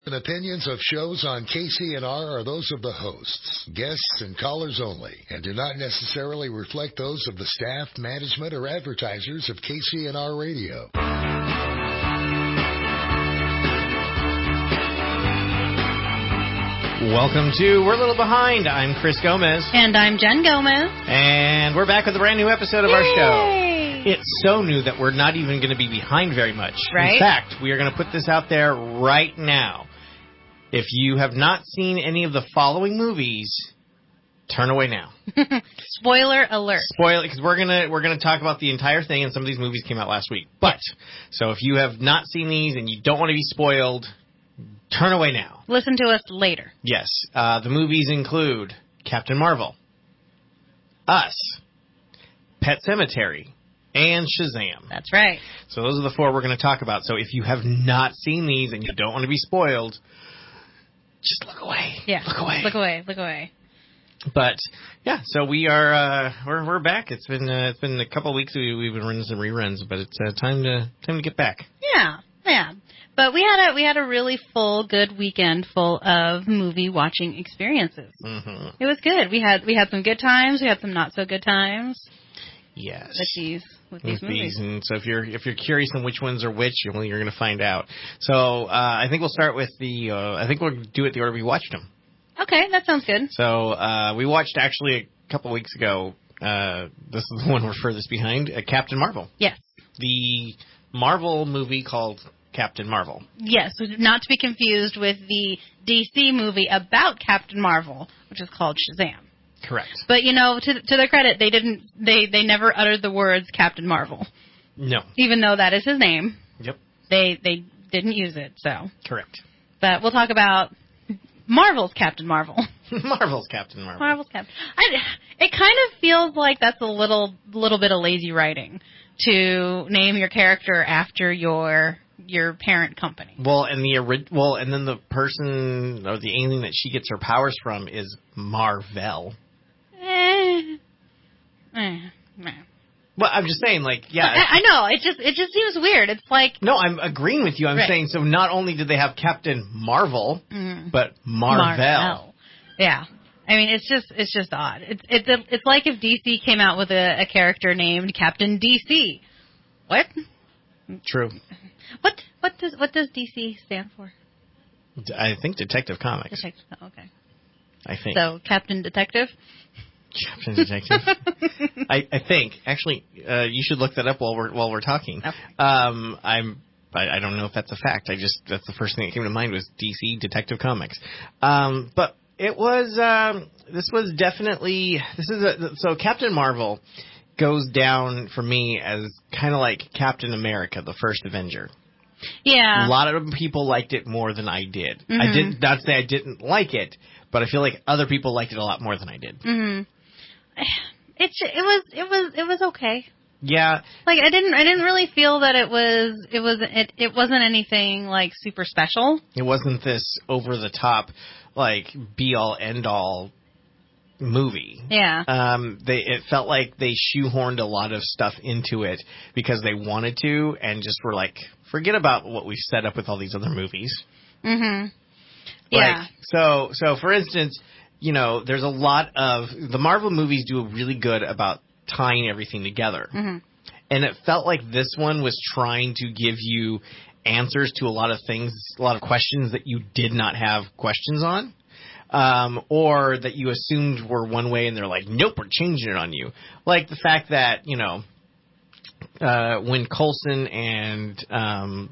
And opinions of shows on KCNR are those of the hosts, guests, and callers only, and do not necessarily reflect those of the staff, management, or advertisers of KCNR Radio. Welcome to We're a Little Behind. I'm Chris Gomez. And I'm Jen Gomez. And we're back with a brand new episode of our show. It's so new that we're not even going to be behind very much. Right? In fact, we are going to put this out there right now. If you have not seen any of the following movies, turn away now. Spoiler alert. Spoiler, because we're gonna talk about the entire thing, and some of these movies came out last week. But so if you have not seen these and you don't want to be spoiled, turn away now. Listen to us later. Yes. The movies include Captain Marvel, Us, Pet Sematary, and Shazam. That's right. So those are the four we're going to talk about. So if you have not seen these and you don't want to be spoiled, just look away. Yeah. Look away. Look away. Look away. But yeah, so we are we're back. It's been a couple of weeks we've been running some reruns, but it's time to get back. Yeah. But we had a really good weekend full of movie watching experiences. Mm-hmm. It was good. We had some good times. We had some not so good times. Yes. With these movies. And so if you're curious on which ones are which, you're going to find out. So I think we'll start with I think we'll do it the order we watched them. Okay, that sounds good. So we watched actually a couple of weeks ago. This is the one we're furthest behind. Captain Marvel. Yes. The Marvel movie called Captain Marvel. Yes, not to be confused with the DC movie about Captain Marvel, which is called Shazam. Correct. But to their credit, they never uttered the words Captain Marvel. No. Even though that is his name. Yep. They didn't use it, so. Correct. But we'll talk about Marvel's Captain Marvel. Marvel's Captain Marvel. Marvel's Captain. It kind of feels like that's a little bit of lazy writing to name your character after your parent company. Well, and then the person or the alien that she gets her powers from is Mar-Vell. Well, I'm just saying, I know. It just seems weird. It's like... No, I'm agreeing with you. I'm saying, so not only did they have Captain Marvel, but Mar-Vell. Yeah. I mean, it's just odd. It's like if DC came out with a character named Captain DC. What? True. What does DC stand for? I think Detective Comics. Okay. I think. So, Captain Detective? Captain Detective. I think. Actually, you should look that up while we're talking. Okay. I don't know if that's a fact. That's the first thing that came to mind was DC Detective Comics. But it was so Captain Marvel goes down for me as kind of like Captain America, the first Avenger. Yeah. A lot of people liked it more than I did. Mm-hmm. I did not say I didn't like it, but I feel like other people liked it a lot more than I did. Mm-hmm. It was okay. Yeah. Like I didn't really feel that it wasn't anything like super special. It wasn't this over the top like be all end all movie. Yeah. It felt like they shoehorned a lot of stuff into it because they wanted to and just were like, forget about what we've set up with all these other movies. Mm-hmm. Yeah. So for instance, there's a lot of the Marvel movies do really good about tying everything together. Mm-hmm. And it felt like this one was trying to give you answers to a lot of things, a lot of questions that you did not have questions on. Or that you assumed were one way and they're like, nope, we're changing it on you. Like the fact that, when Coulson and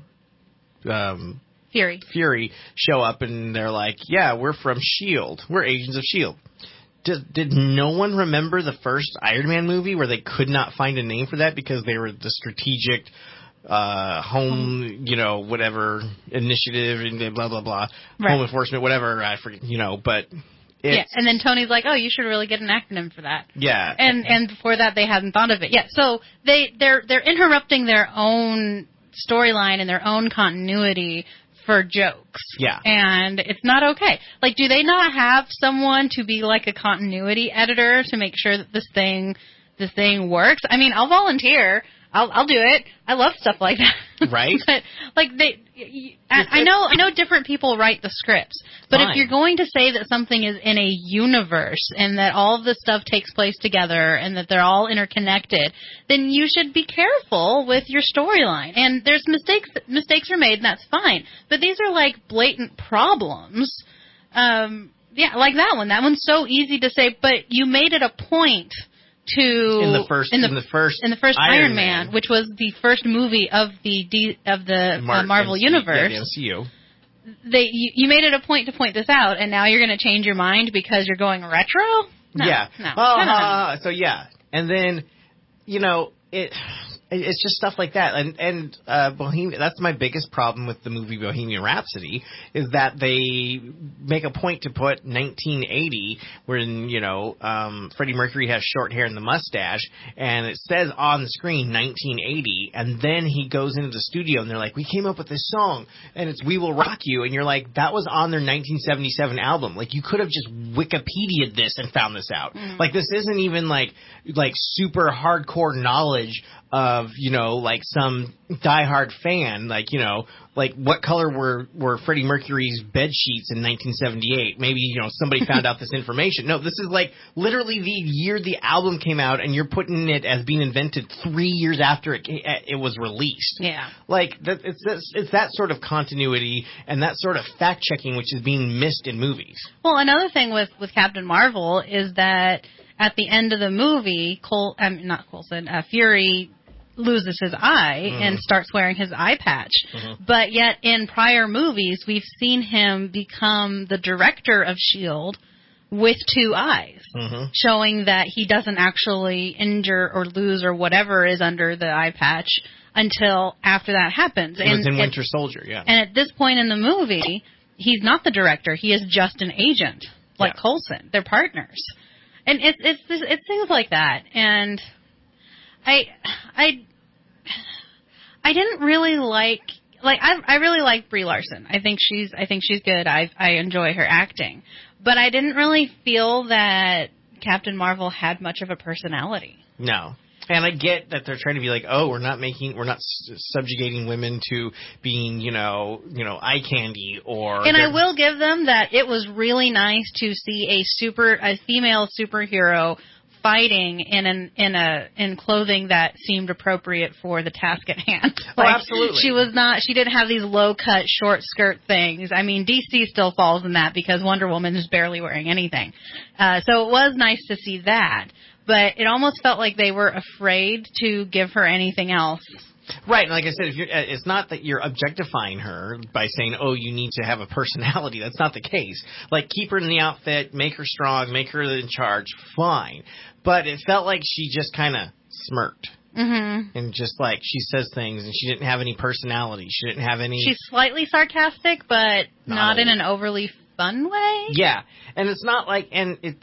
Fury show up and they're like, yeah, we're from S.H.I.E.L.D. We're agents of S.H.I.E.L.D. Did no one remember the first Iron Man movie where they could not find a name for that because they were the strategic home, whatever initiative and blah, blah, blah, right. Home enforcement, whatever, I forget, but yeah, and then Tony's like, oh, you should really get an acronym for that. Yeah. And before that, they hadn't thought of it. Yeah, so they're interrupting their own storyline and their own continuity for jokes. Yeah. And it's not okay. Like, do they not have someone to be like a continuity editor to make sure that this thing works? I mean, I'll volunteer. I'll do it. I love stuff like that. Right. But like I know different people write the scripts, but Fine. if you're going to say that something is in a universe and that all of this stuff takes place together and that they're all interconnected, then you should be careful with your storyline. And there's mistakes are made, and that's fine. But these are like blatant problems. Yeah, like that one. That one's so easy to say, but you made it a point to in the first Iron Man, which was the first movie of the Marvel Universe. Yeah, the MCU. You made it a point to point this out, and now you're going to change your mind because you're going retro? No, yeah. No. So yeah, and then it's just stuff like that, and Bohemian. That's my biggest problem with the movie Bohemian Rhapsody is that they make a point to put 1980, when Freddie Mercury has short hair and the mustache, and it says on the screen 1980, and then he goes into the studio and they're like, "We came up with this song, and it's We Will Rock You," and you're like, "That was on their 1977 album. Like you could have just Wikipedia'd this and found this out. Like this isn't even like super hardcore knowledge of like some diehard fan, like what color were Freddie Mercury's bed sheets in 1978? Maybe somebody found out this information. No, this is like literally the year the album came out, and you're putting it as being invented 3 years after it was released. Yeah, like it's that sort of continuity and that sort of fact checking which is being missed in movies. Well, another thing with Captain Marvel is that at the end of the movie, Fury loses his eye and starts wearing his eye patch. But yet in prior movies, we've seen him become the director of S.H.I.E.L.D. with two eyes, showing that he doesn't actually injure or lose or whatever is under the eye patch until after that happens. It was in Winter Soldier, yeah. And at this point in the movie, he's not the director. He is just an agent, like Coulson. They're partners. And it's things like that. And I didn't really I really like Brie Larson. I think she's good. I enjoy her acting. But I didn't really feel that Captain Marvel had much of a personality. No. And I get that they're trying to be like, oh, we're not subjugating women to being, eye candy or. And I will give them that it was really nice to see a female superhero fighting in clothing that seemed appropriate for the task at hand. Absolutely. She didn't have these low cut short skirt things. I mean, DC still falls in that because Wonder Woman is barely wearing anything. So it was nice to see that. But it almost felt like they were afraid to give her anything else. Right, and like I said, it's not that you're objectifying her by saying, "Oh, you need to have a personality." That's not the case. Like, keep her in the outfit, make her strong, make her in charge, fine. But it felt like she just kind of smirked, and just like she says things, and she didn't have any personality. She didn't have any. She's slightly sarcastic, but not in an overly fun way. Yeah, and it's not like, and it's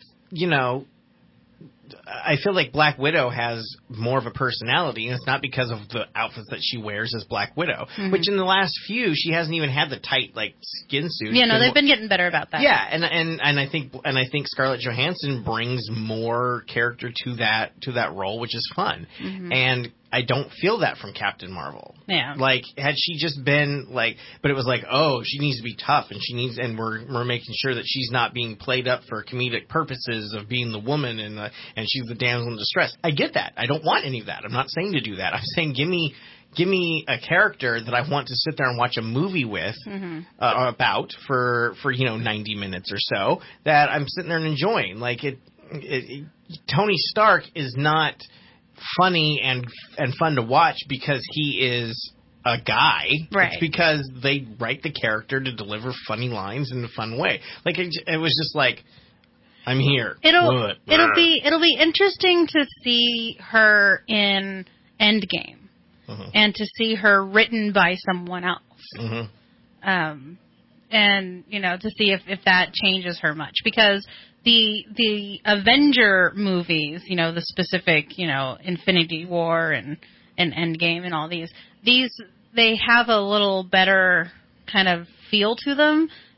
I feel like Black Widow has more of a personality, and it's not because of the outfits that she wears as Black Widow. Which in the last few, she hasn't even had the tight skin suit. Yeah, no, they've been getting better about that. Yeah, and I think Scarlett Johansson brings more character to that role, which is fun. And I don't feel that from Captain Marvel. Yeah. Like, had she just been but it was like, oh, she needs to be tough, and we're making sure that she's not being played up for comedic purposes of being the woman and she's the damsel in distress. I get that. I don't want any of that. I'm not saying to do that. I'm saying give me a character that I want to sit there and watch a movie with about for 90 minutes or so that I'm sitting there and enjoying. Like Tony Stark is not funny and fun to watch because he is a guy. Right. It's because they write the character to deliver funny lines in a fun way. Like it was just like, I'm here. It'll be interesting to see her in Endgame and to see her written by someone else. And to see if that changes her much, because the Avenger movies, the specific, Infinity War and Endgame and all these they have a little better kind of feel to them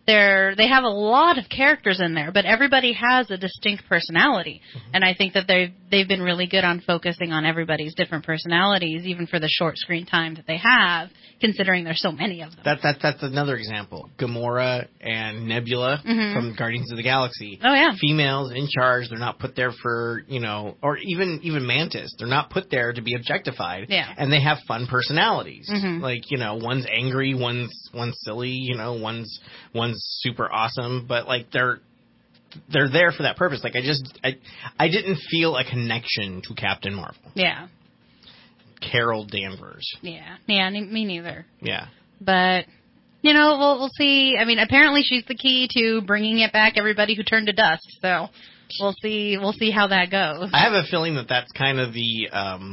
they have a lot of characters in there, but everybody has a distinct personality. Mm-hmm. And I think that they've been really good on focusing on everybody's different personalities, even for the short screen time that they have, considering there's so many of them. That's another example. Gamora and Nebula from Guardians of the Galaxy. Oh, yeah. Females in charge. They're not put there for, or even Mantis. They're not put there to be objectified. Yeah. And they have fun personalities. Mm-hmm. Like, one's angry, one's silly, one's super awesome, but like they're there for that purpose. Like I didn't feel a connection to Captain Marvel. Yeah. Carol Danvers. Yeah, me neither. Yeah. But we'll see. I mean, apparently she's the key to bringing it back everybody who turned to dust. So we'll see how that goes. I have a feeling that's kind of the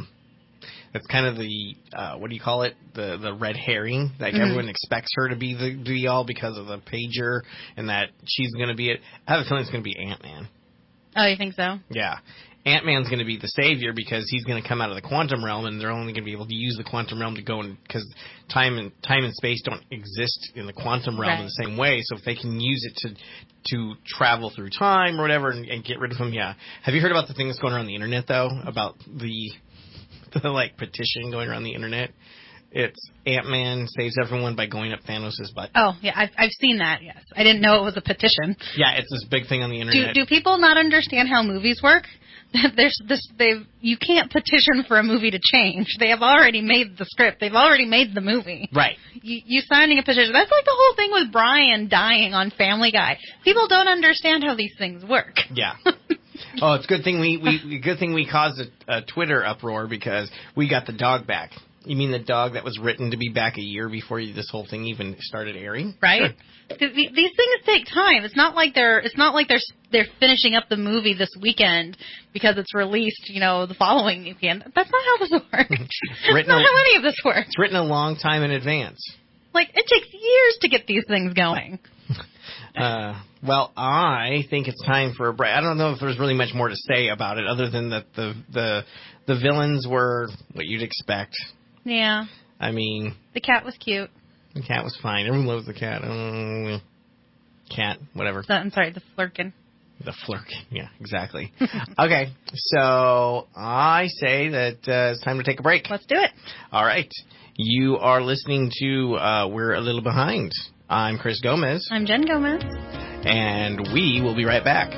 what do you call it? The red herring. Like everyone expects her to be the be all because of the pager, and that she's going to be it. I have a feeling it's going to be Ant-Man. Oh, you think so? Yeah. Ant-Man's going to be the savior because he's going to come out of the quantum realm, and they're only going to be able to use the quantum realm to go in, because time and space don't exist in the quantum realm in the same way. So if they can use it to travel through time or whatever and get rid of him, yeah. Have you heard about the thing that's going around the internet though about the petition going around the internet? It's Ant-Man saves everyone by going up Thanos' butt. Oh, yeah, I've seen that, yes. I didn't know it was a petition. Yeah, it's this big thing on the internet. Do people not understand how movies work? You can't petition for a movie to change. They have already made the script. They've already made the movie. Right. You signing a petition. That's like the whole thing with Brian dying on Family Guy. People don't understand how these things work. Yeah. Oh, it's a good thing we caused a Twitter uproar because we got the dog back. You mean the dog that was written to be back a year before this whole thing even started airing? Right. Sure. These things take time. It's not like they're finishing up the movie this weekend because it's released, the following weekend. That's not how this works. That's not how any of this works. It's written a long time in advance. Like, it takes years to get these things going. Well, I think it's time for a break. I don't know if there's really much more to say about it other than that the villains were what you'd expect. Yeah. I mean, the cat was cute. The cat was fine. Everyone loves the cat. Cat, whatever. I'm sorry, the Flurkin. The Flurkin, yeah, exactly. Okay, so I say that it's time to take a break. Let's do it. All right. You are listening to We're a Little Behind. I'm Chris Gomez. I'm Jen Gomez. And we will be right back.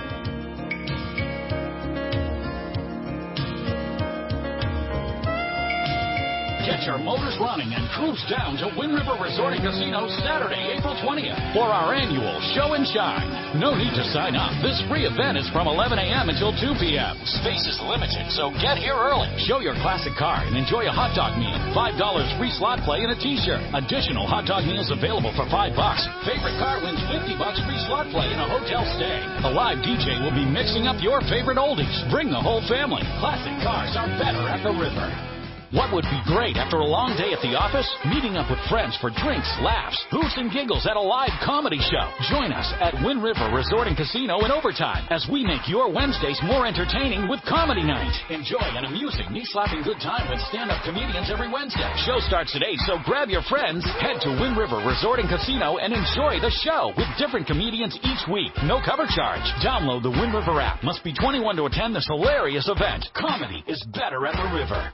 Get your motors running and cruise down to Wind River Resort and Casino Saturday, April 20th for our annual Show and Shine. No need to sign up. This free event is from 11 a.m. until 2 p.m. Space is limited, so get here early. Show your classic car and enjoy a hot dog meal, $5 free slot play, and a t-shirt. Additional hot dog meals available for $5. Favorite car wins $50 free slot play and a hotel stay. A live DJ will be mixing up your favorite oldies. Bring the whole family. Classic cars are better at the river. What would be great after a long day at the office? Meeting up with friends for drinks, laughs, hoofs, and giggles at a live comedy show. Join us at Wind River Resort and Casino in Overtime as we make your Wednesdays more entertaining with Comedy Night. Enjoy an amusing, knee-slapping good time with stand-up comedians every Wednesday. Show starts today, so grab your friends, head to Wind River Resort and Casino, and enjoy the show with different comedians each week. No cover charge. Download the Wind River app. Must be 21 to attend this hilarious event. Comedy is better at the river.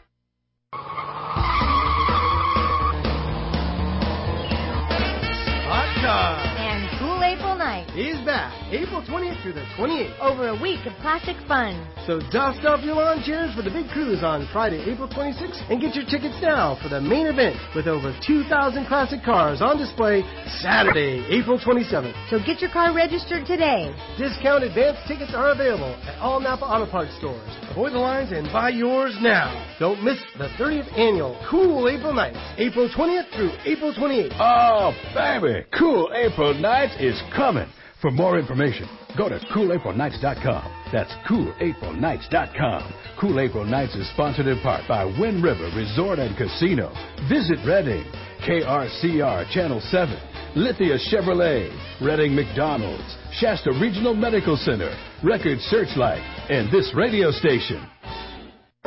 Hot Car and Cool April Night is back April 20th through the 28th. Over a week of classic fun. So dust off your lawn chairs for the big cruise on Friday, April 26th, and get your tickets now for the main event with over 2,000 classic cars on display Saturday, April 27th. So get your car registered today. Discount advance tickets are available at all Napa Auto Parts stores. Avoid the lines and buy yours now. Don't miss the 30th annual Cool April Nights, April 20th through April 28th. Oh, baby, Cool April Nights is coming. For more information, go to CoolAprilNights.com. That's CoolAprilNights.com. Cool April Nights is sponsored in part by Wind River Resort and Casino. Visit Redding, KRCR Channel 7, Lithia Chevrolet, Redding McDonald's, Shasta Regional Medical Center, Record Searchlight, and this radio station.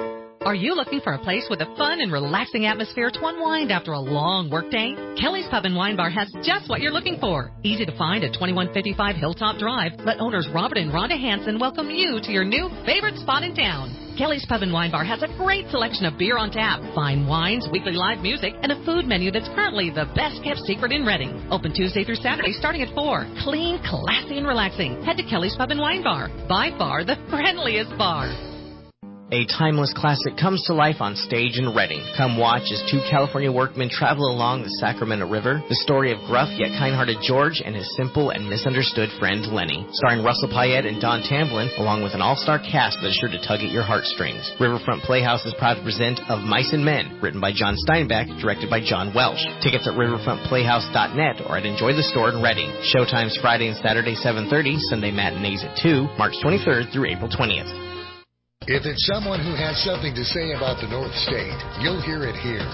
Are you looking for a place with a fun and relaxing atmosphere to unwind after a long workday? Kelly's Pub and Wine Bar has just what you're looking for. Easy to find at 2155 Hilltop Drive. Let owners Robert and Rhonda Hansen welcome you to your new favorite spot in town. Kelly's Pub and Wine Bar has a great selection of beer on tap, fine wines, weekly live music, and a food menu that's currently the best kept secret in Reading. Open Tuesday through Saturday starting at 4. Clean, classy, and relaxing. Head to Kelly's Pub and Wine Bar. By far the friendliest bar. A timeless classic comes to life on stage in Reading. Come watch as two California workmen travel along the Sacramento River. The story of gruff yet kind-hearted George and his simple and misunderstood friend Lenny. Starring Russell Payette and Don Tamblyn, along with an all-star cast that is sure to tug at your heartstrings. Riverfront Playhouse is proud to present Of Mice and Men, written by John Steinbeck, directed by John Welsh. Tickets at riverfrontplayhouse.net or at Enjoy the Store in Reading. Showtimes Friday and Saturday 7:30, Sunday matinees at 2, March 23rd through April 20th. If it's someone who has something to say about the North State, you'll hear it here.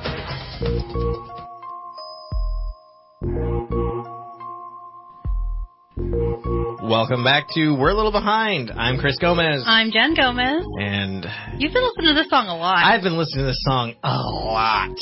Welcome back to We're a Little Behind. I'm Chris Gomez. I'm Jen Gomez. And you've been listening to this song a lot. I've been listening to this song a lot.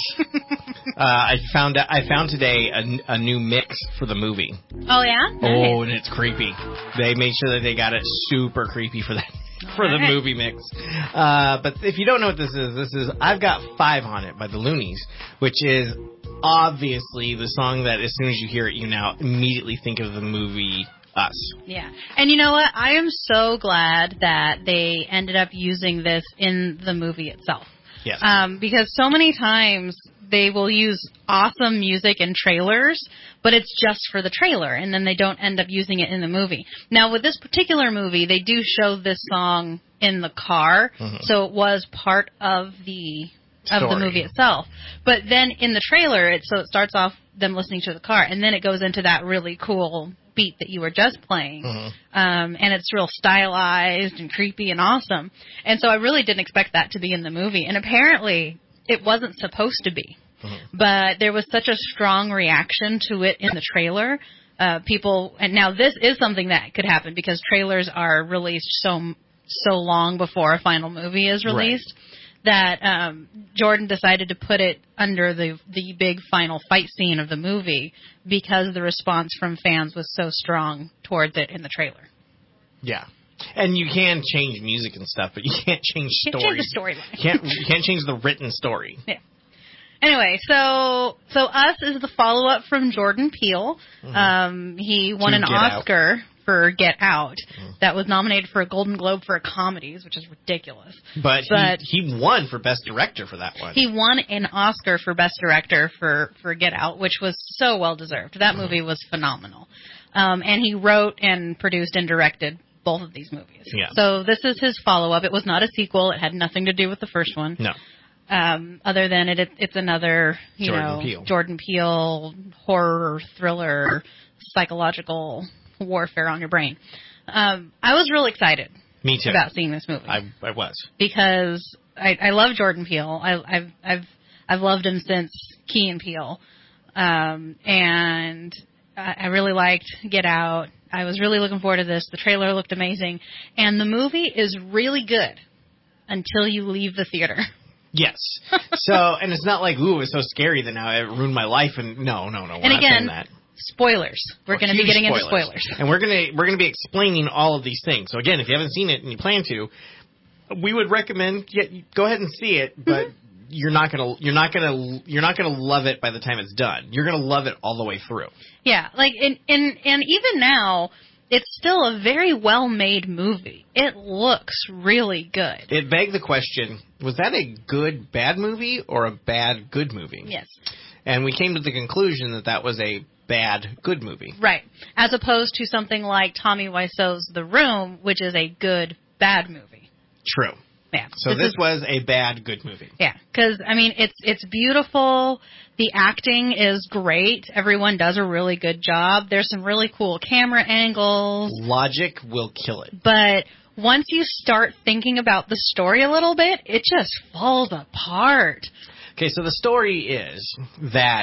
I found today a new mix for the movie. Oh, yeah? Nice. Oh, and it's creepy. They made sure that they got it super creepy for that. For the movie mix. But if you don't know what this is I've Got 5 on It by the Loonies, which is obviously the song that as soon as you hear it, you now immediately think of the movie Us. Yeah. And you know what? I am so glad that they ended up using this in the movie itself. Yes. Because so many times they will use awesome music in trailers, but it's just for the trailer, and then they don't end up using it in the movie. Now, with this particular movie, they do show this song in the car, so it was part of the movie itself. But then in the trailer, it starts off them listening to the car, and then it goes into that really cool beat that you were just playing, and it's real stylized and creepy and awesome. And so I really didn't expect that to be in the movie, and apparently it wasn't supposed to be. But there was such a strong reaction to it in the trailer. People, and now this is something that could happen because trailers are released so long before a final movie is released, that Jordan decided to put it under the big final fight scene of the movie because the response from fans was so strong towards it in the trailer. Yeah. And you can change music and stuff, but you can't change stories. You can't change the storyline. You can't change the written story. Yeah. Anyway, so Us is the follow-up from Jordan Peele. He won an Oscar for Get Out. That was nominated for a Golden Globe for comedies, which is ridiculous. But he won for Best Director for that one. He won an Oscar for Best Director for Get Out, which was so well-deserved. That movie was phenomenal. And he wrote and produced and directed both of these movies. Yeah. So this is his follow-up. It was not a sequel. It had nothing to do with the first one. No. Other than it's another, Jordan Peele horror thriller, psychological warfare on your brain. I was real excited. Me too. About seeing this movie. I was, because I love Jordan Peele. I've loved him since Key and Peele, and I really liked Get Out. I was really looking forward to this. The trailer looked amazing, and the movie is really good until you leave the theater. Yes. So, and it's not like, ooh, it was so scary that now it ruined my life. And no, we're not saying that. Spoilers. We're going to be getting into spoilers. And we're going to be explaining all of these things. So again, if you haven't seen it and you plan to, we would recommend go ahead and see it, but you're not going to love it by the time it's done. You're going to love it all the way through. Yeah, like and even now, it's still a very well-made movie. It looks really good. It begged the question, was that a good, bad movie or a bad, good movie? Yes. And we came to the conclusion that was a bad, good movie. Right. As opposed to something like Tommy Wiseau's The Room, which is a good, bad movie. True. Yeah. So this was a bad, good movie. Yeah, because, I mean, it's beautiful. The acting is great. Everyone does a really good job. There's some really cool camera angles. Logic will kill it. But once you start thinking about the story a little bit, it just falls apart. Okay, so the story is that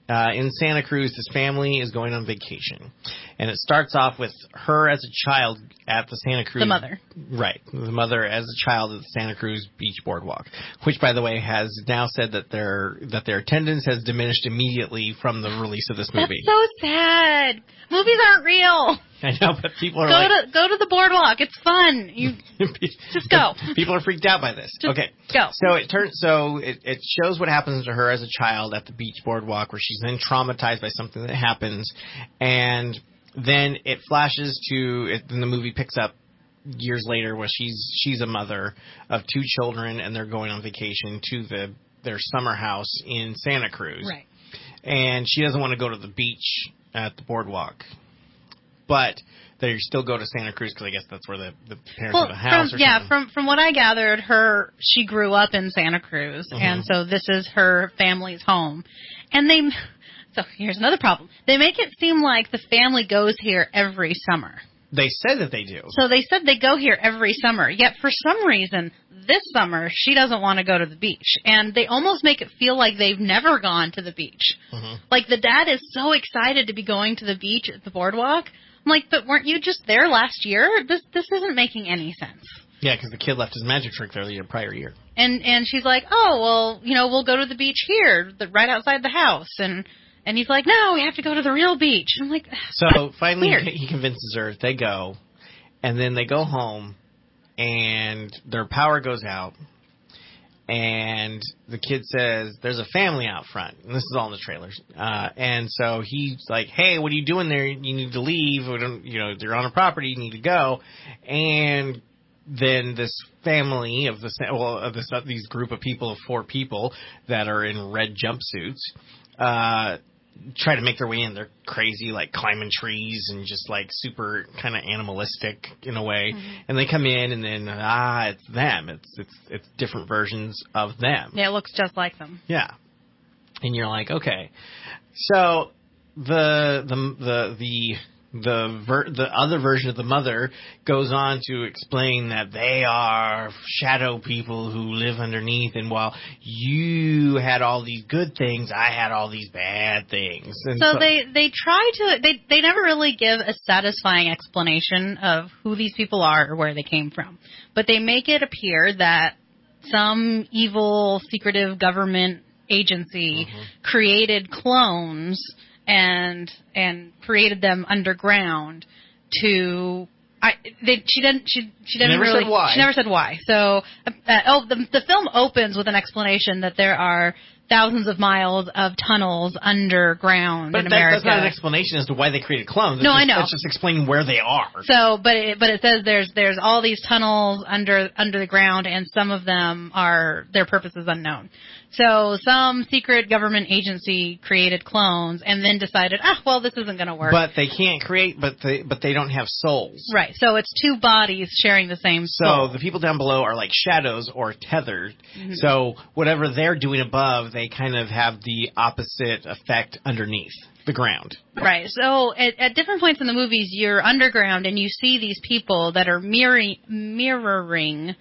in Santa Cruz, this family is going on vacation. And it starts off with her as a child at the Santa Cruz. The mother. Right. The mother as a child at the Santa Cruz Beach Boardwalk, which, by the way, has now said that their attendance has diminished immediately from the release of this movie. That's so sad. Movies aren't real. I know, but people are go to the boardwalk. It's fun. You just go. People are freaked out by this. Just okay, go. So it shows what happens to her as a child at the beach boardwalk, where she's then traumatized by something that happens, and then it flashes to. Then the movie picks up years later, where she's a mother of 2 children, and they're going on vacation to their summer house in Santa Cruz. Right. And she doesn't want to go to the beach at the boardwalk. But they still go to Santa Cruz because I guess that's where the parents have a house or something. From what I gathered, she grew up in Santa Cruz, and so this is her family's home. And so here's another problem. They make it seem like the family goes here every summer. They said that they do. So they said they go here every summer, yet for some reason, this summer, she doesn't want to go to the beach. And they almost make it feel like they've never gone to the beach. Like the dad is so excited to be going to the beach at the boardwalk. I'm like, but weren't you just there last year? This isn't making any sense. Yeah, because the kid left his magic trick there the prior year. And she's like, oh, well, we'll go to the beach here, right outside the house. And he's like, no, we have to go to the real beach. I'm like, so finally he convinces her. They go, and then they go home, and their power goes out. And the kid says, there's a family out front. And this is all in the trailers. And so he's like, hey, what are you doing there? You need to leave. You're on a property. You need to go. And then this family of these group of people of 4 people that are in red jumpsuits, try to make their way in. They're crazy, like climbing trees and just like super kind of animalistic in a way. And they come in, and then it's them. It's different versions of them. Yeah, it looks just like them. Yeah, and you're like, okay, so the other version of the mother goes on to explain that they are shadow people who live underneath, and while you had all these good things, I had all these bad things. And so they try to they never really give a satisfying explanation of who these people are or where they came from, but they make it appear that some evil secretive government agency created clones and created them underground to. She never said why. So, the film opens with an explanation that there are thousands of miles of tunnels underground in America. That's not an explanation as to why they created clones. I know. That's just explaining where they are. So, but it says there's all these tunnels under the ground, and some of them their purpose is unknown. So some secret government agency created clones and then decided, this isn't going to work. But they can't create, but they don't have souls. Right. So it's 2 bodies sharing the same soul. So the people down below are like shadows or tethered. So whatever they're doing above, they kind of have the opposite effect underneath the ground. Right. So at different points in the movies, you're underground and you see these people that are mirroring,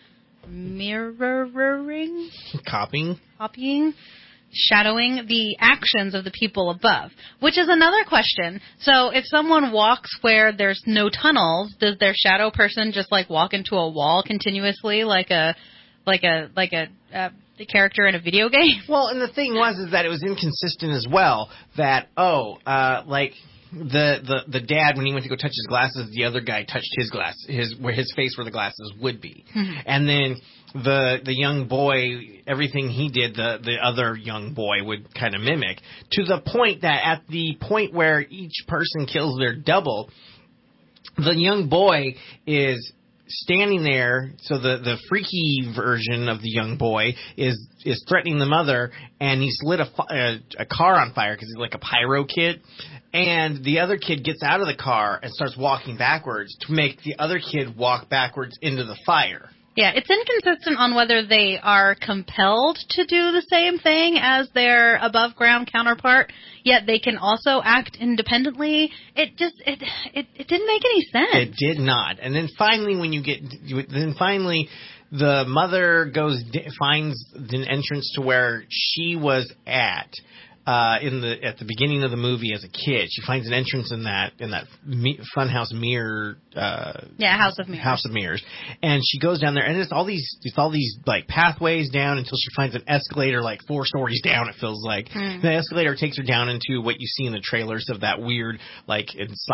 copying, shadowing the actions of the people above, which is another question. So if someone walks where there's no tunnels, does their shadow person just like walk into a wall continuously like a character in a video game? Well, and the thing is that it was inconsistent as well. That the dad, when he went to go touch his glasses, the other guy touched his face where the glasses would be. And then the young boy, everything he did, the other young boy would kind of mimic, to the point that at the point where each person kills their double, the young boy is standing there. So the freaky version of the young boy is threatening the mother, and he's lit a car on fire because he's like a pyro kid. And the other kid gets out of the car and starts walking backwards to make the other kid walk backwards into the fire. Yeah, it's inconsistent on whether they are compelled to do the same thing as their above-ground counterpart, yet they can also act independently. It didn't make any sense. It did not. And then finally, the mother finds an entrance to where she was at. at the beginning of the movie as a kid. She finds an entrance in that Funhouse mirror. House of Mirrors. House of Mirrors, and she goes down there, and it's all these like pathways down until she finds an escalator like 4 stories down. It feels like the escalator takes her down into what you see in the trailers of that weird like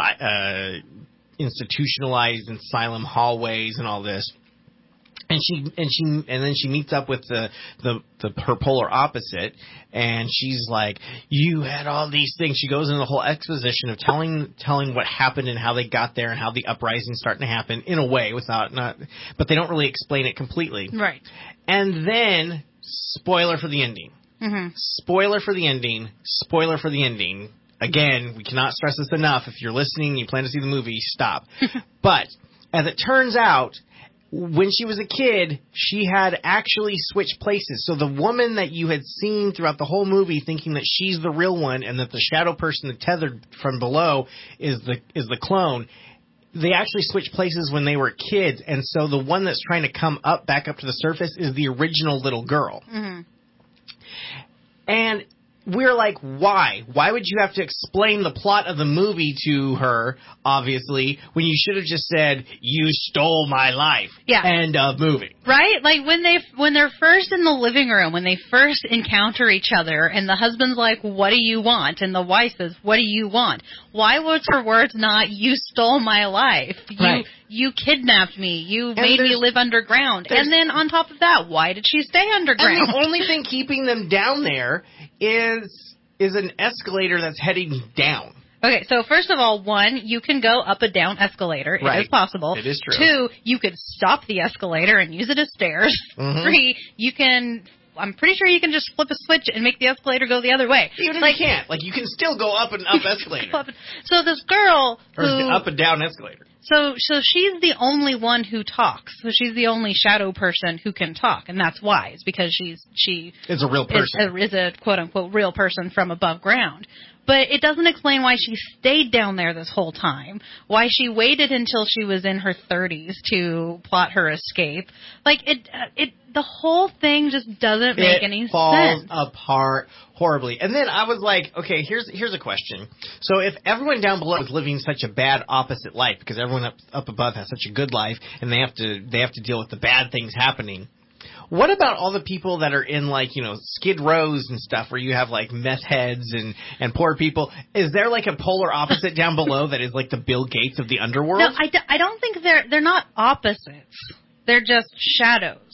institutionalized asylum hallways and all this. And then she meets up with her polar opposite, and she's like, "You had all these things." She goes into the whole exposition of telling what happened and how they got there and how the uprising's starting to happen in a way but they don't really explain it completely. Right. And then spoiler for the ending. Mm-hmm. Spoiler for the ending. Spoiler for the ending. Again, we cannot stress this enough. If you're listening and you plan to see the movie, stop. But as it turns out, when she was a kid, she had actually switched places. So the woman that you had seen throughout the whole movie thinking that she's the real one and that the shadow person that tethered from below is the clone, they actually switched places when they were kids. And so the one that's trying to come back up to the surface is the original little girl. Mm-hmm. And we're like, why? Why would you have to explain the plot of the movie to her, obviously, when you should have just said, "You stole my life." Yeah. End of movie. Right? Like when they're first in the living room, when they first encounter each other, and the husband's like, "What do you want?" And the wife says, "What do you want?" Why was her words not, "You stole my life"? Right. You kidnapped me. You made me live underground. And then on top of that, why did she stay underground? And the only thing keeping them down there is an escalator that's heading down. Okay, so first of all, 1, you can go up a down escalator. It is possible. It is true. 2, you could stop the escalator and use it as stairs. Mm-hmm. 3, I'm pretty sure you can just flip a switch and make the escalator go the other way. Even if you can't. Like, you can still go up and up escalator. So this girl or up and down escalator. So she's the only one who talks. So she's the only shadow person who can talk, and that's why. It's because she is a real person. Is a quote-unquote real person from above ground. But it doesn't explain why she stayed down there this whole time, why she waited until she was in her 30s to plot her escape. Like, the whole thing just doesn't make any sense. It falls apart horribly. And then I was like, okay, here's a question. So if everyone down below is living such a bad opposite life, because everyone up above has such a good life, and they have to deal with the bad things happening, what about all the people that are in, like, Skid Rows and stuff where you have, like, meth heads and poor people? Is there, like, a polar opposite down below that is, like, the Bill Gates of the underworld? No, I don't think they're not opposites. They're just shadows.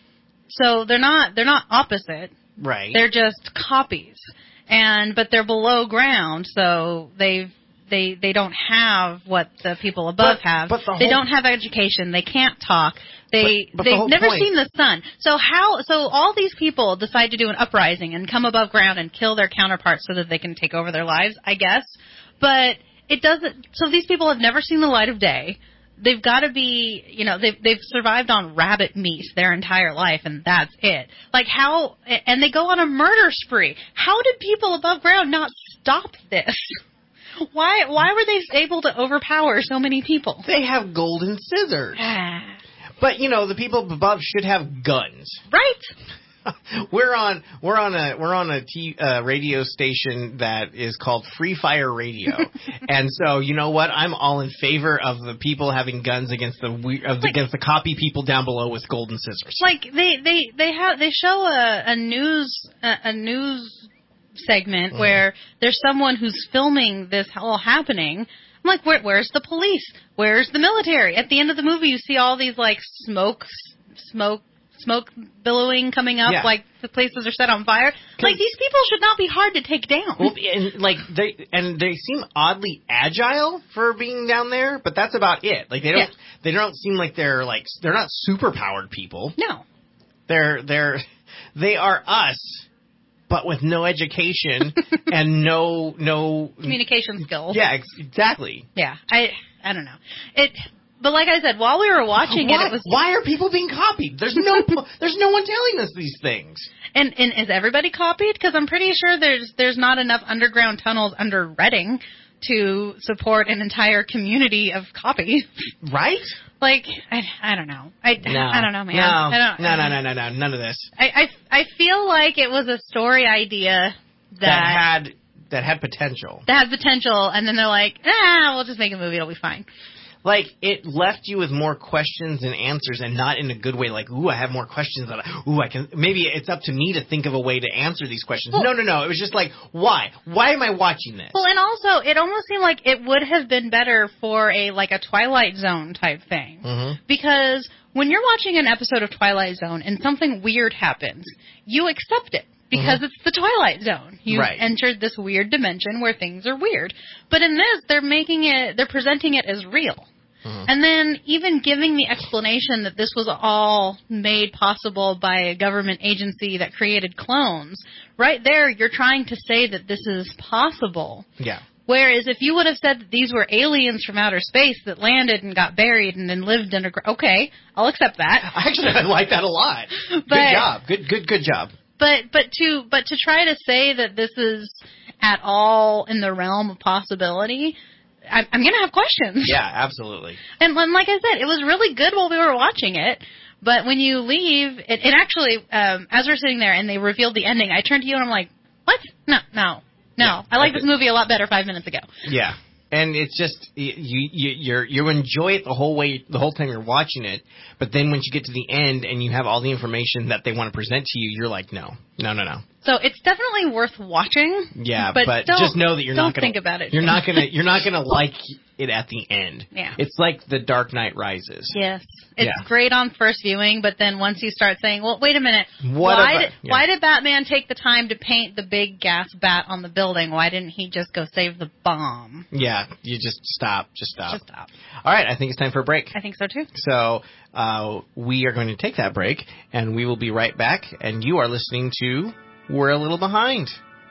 So they're not opposite. Right. They're just copies. But they're below ground, so they don't have what the people above have. They don't have education. They can't talk. They've never seen the sun. So all these people decide to do an uprising and come above ground and kill their counterparts so that they can take over their lives, I guess. But it doesn't. So these people have never seen the light of day. They've got to be, they've survived on rabbit meat their entire life, and that's it. Like and they go on a murder spree. How did people above ground not stop this? Why were they able to overpower so many people? They have golden scissors. But, the people above should have guns. Right. We're on a radio station that is called Free Fire Radio. And so, you know what? I'm all in favor of the people having guns against the copy people down below with golden scissors. Like they show a news segment where there's someone who's filming this all happening. I'm like, where's the police? Where's the military? At the end of the movie, you see all these, like, smoke billowing coming up, like the places are set on fire. Like, these people should not be hard to take down. Well, and they seem oddly agile for being down there, but that's about it. Like, they don't seem like they're not super powered people. No. They are us, but with no education and no communication skills. Yeah, exactly. Yeah, I don't know it. But like I said, while we were watching it was why are people being copied? There's no one telling us these things. And is everybody copied? Because I'm pretty sure there's not enough underground tunnels under Reading to support an entire community of copies. Right? Like, I don't know. I don't know, man. No, none of this. I feel like it was a story idea that had potential. That had potential, and then they're like, we'll just make a movie, it'll be fine. Like, it left you with more questions than answers, and not in a good way, like, ooh, I have more questions. Maybe it's up to me to think of a way to answer these questions. Well, no. It was just like, why? Why am I watching this? Well, and also, it almost seemed like it would have been better for a Twilight Zone type thing. Mm-hmm. Because when you're watching an episode of Twilight Zone and something weird happens, you accept it. Because it's the Twilight Zone. You've entered this weird dimension where things are weird. But in this, they're presenting it as real. Mm-hmm. And then even giving the explanation that this was all made possible by a government agency that created clones, right there you're trying to say that this is possible. Yeah. Whereas if you would have said that these were aliens from outer space that landed and got buried and then lived underground, okay, I'll accept that. Actually, I like that a lot. Good job. Good job. But to try to say that this is at all in the realm of possibility, I'm going to have questions. Yeah, absolutely. And like I said, it was really good while we were watching it. But when you leave, it actually, as we're sitting there and they revealed the ending, I turned to you and I'm like, what? No. Yeah, I like this movie a lot better 5 minutes ago. Yeah. And it's just you enjoy it the whole time you're watching it, but then once you get to the end and you have all the information that they want to present to you, you're like, no. So it's definitely worth watching. Yeah, but just know that you're not going to think about it. You're not going to like it at the end. Yeah. It's like The Dark Knight Rises. Yes. It's great on first viewing, but then once you start saying, well, wait a minute, why did Batman take the time to paint the big gas bat on the building? Why didn't he just go save the bomb? Yeah, you just stop. Just stop. All right, I think it's time for a break. I think so, too. So we are going to take that break, and we will be right back, and you are listening to We're a Little Behind.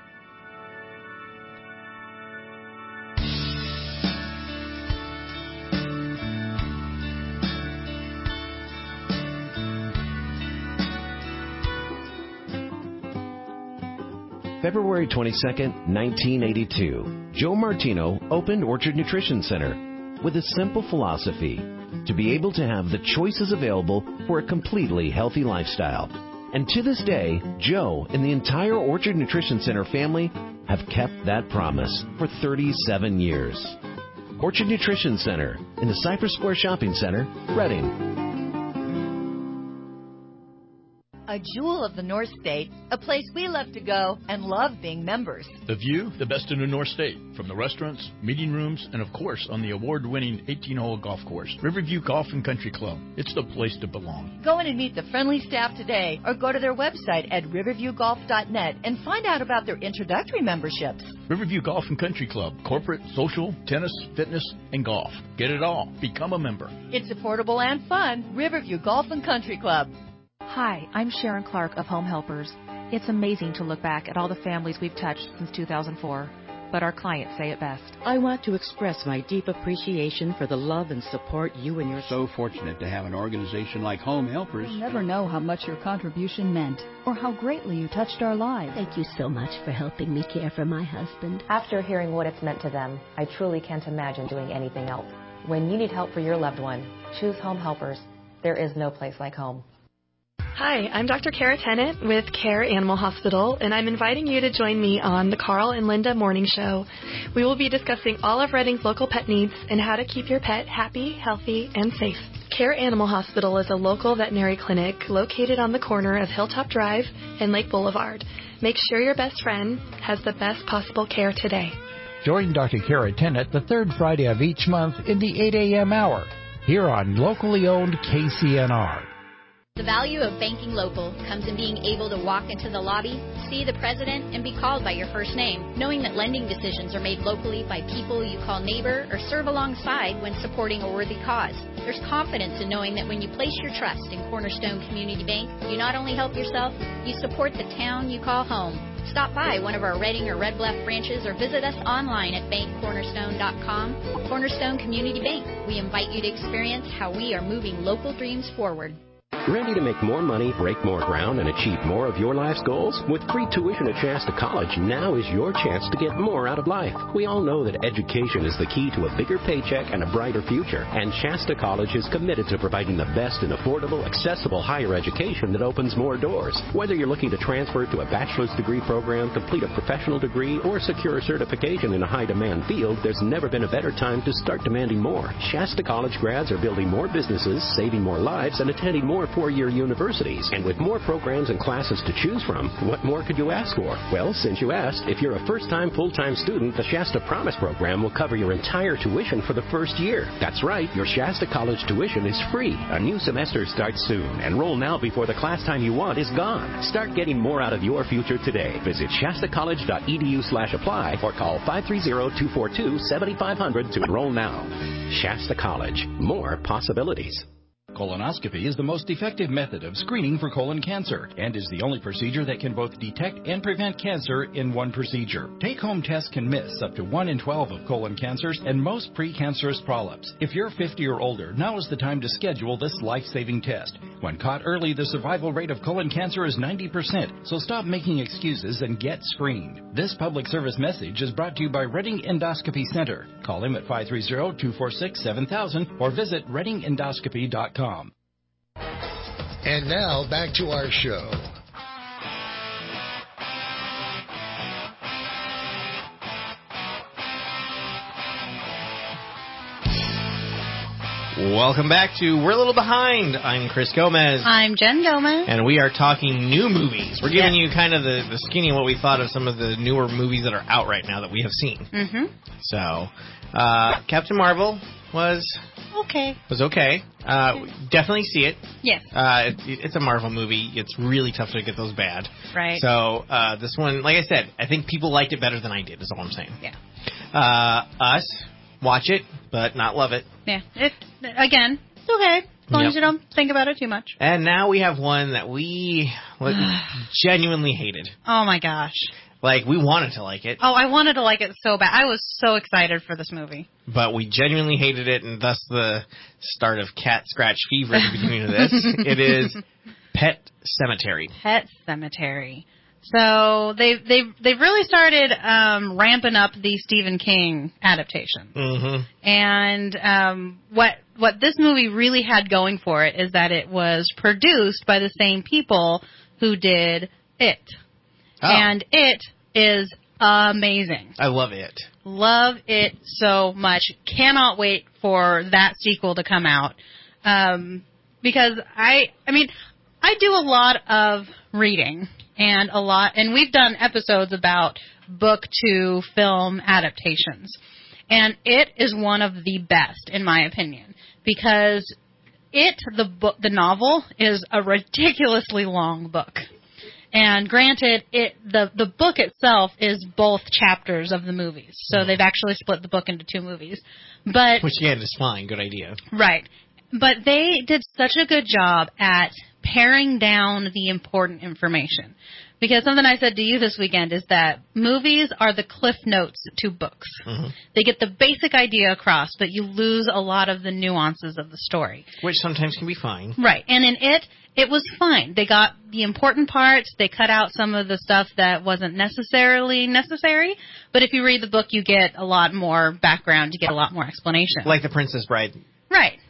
February 22nd, 1982, Joe Martino opened Orchard Nutrition Center with a simple philosophy: to be able to have the choices available for a completely healthy lifestyle. And to this day, Joe and the entire Orchard Nutrition Center family have kept that promise for 37 years. Orchard Nutrition Center in the Cypress Square Shopping Center, Reading. A jewel of the North State, a place we love to go and love being members. The view, the best in the North State, from the restaurants, meeting rooms, and of course on the award-winning 18-hole golf course, Riverview Golf and Country Club. It's the place to belong. Go in and meet the friendly staff today, or go to their website at riverviewgolf.net and find out about their introductory memberships. Riverview Golf and Country Club, corporate, social, tennis, fitness, and golf. Get it all. Become a member. It's affordable and fun. Riverview Golf and Country Club. Hi, I'm Sharon Clark of Home Helpers. It's amazing to look back at all the families we've touched since 2004, but our clients say it best. I want to express my deep appreciation for the love and support you and your... So fortunate to have an organization like Home Helpers. You'll never know how much your contribution meant or how greatly you touched our lives. Thank you so much for helping me care for my husband. After hearing what it's meant to them, I truly can't imagine doing anything else. When you need help for your loved one, choose Home Helpers. There is no place like home. Hi, I'm Dr. Kara Tennant with Care Animal Hospital, and I'm inviting you to join me on the Carl and Linda Morning Show. We will be discussing all of Reading's local pet needs and how to keep your pet happy, healthy, and safe. Care Animal Hospital is a local veterinary clinic located on the corner of Hilltop Drive and Lake Boulevard. Make sure your best friend has the best possible care today. Join Dr. Kara Tennant the third Friday of each month in the 8 a.m. hour here on locally owned KCNR. The value of banking local comes in being able to walk into the lobby, see the president, and be called by your first name, knowing that lending decisions are made locally by people you call neighbor or serve alongside when supporting a worthy cause. There's confidence in knowing that when you place your trust in Cornerstone Community Bank, you not only help yourself, you support the town you call home. Stop by one of our Reading or Red Bluff branches or visit us online at bankcornerstone.com. Cornerstone Community Bank. We invite you to experience how we are moving local dreams forward. Ready to make more money, break more ground, and achieve more of your life's goals? With free tuition at Shasta College, now is your chance to get more out of life. We all know that education is the key to a bigger paycheck and a brighter future, and Shasta College is committed to providing the best in affordable, accessible higher education that opens more doors. Whether you're looking to transfer to a bachelor's degree program, complete a professional degree, or secure a certification in a high-demand field, there's never been a better time to start demanding more. Shasta College grads are building more businesses, saving more lives, and attending more four-year universities. And with more programs and classes to choose from, what more could you ask for? Well, since you asked, if you're a first-time full-time student, the Shasta Promise program will cover your entire tuition for the first year. That's right, your Shasta College tuition is free. A new semester starts soon. Enroll now before the class time you want is gone. Start getting more out of your future today. Visit shastacollege.edu/apply or call 530-242-7500 to enroll now. Shasta College. More possibilities. Colonoscopy is the most effective method of screening for colon cancer and is the only procedure that can both detect and prevent cancer in one procedure. Take-home tests can miss up to 1 in 12 of colon cancers and most precancerous polyps. If you're 50 or older, now is the time to schedule this life-saving test. When caught early, the survival rate of colon cancer is 90%, so stop making excuses and get screened. This public service message is brought to you by Redding Endoscopy Center. Call him at 530-246-7000 or visit reddingendoscopy.com. And now, back to our show. Welcome back to We're a Little Behind. I'm Chris Gomez. I'm Jen Gomez. And we are talking new movies. We're giving you kind of the skinny of what we thought of some of the newer movies that are out right now that we have seen. Mm-hmm. So, Captain Marvel was okay. Definitely see it. Yes. It's a Marvel movie. It's really tough to get those bad. Right. So, this one, like I said, I think people liked it better than I did, is all I'm saying. Yeah. Us, watch it, but not love it. Yeah. It's okay. As long as you don't think about it too much. And now we have one that we genuinely hated. Oh, my gosh. Like, we wanted to like it. Oh, I wanted to like it so bad. I was so excited for this movie. But we genuinely hated it, and thus the start of cat scratch fever at the beginning of this. It is Pet Sematary. Pet Sematary. So they've really started ramping up the Stephen King adaptation. Mm-hmm. And what this movie really had going for it is that it was produced by the same people who did It. Oh. And It is amazing. I love It. Love It so much. Cannot wait for that sequel to come out. Because I do a lot of reading and we've done episodes about book to film adaptations. And It is one of the best, in my opinion, because the novel is a ridiculously long book. And granted, the book itself is both chapters of the movies. So they've actually split the book into 2 movies. Which again is fine, good idea. Right. But they did such a good job at paring down the important information. Because something I said to you this weekend is that movies are the cliff notes to books. Mm-hmm. They get the basic idea across, but you lose a lot of the nuances of the story. Which sometimes can be fine. Right. And in It was fine. They got the important parts. They cut out some of the stuff that wasn't necessarily necessary. But if you read the book, you get a lot more background. You get a lot more explanation. Like The Princess Bride. Right.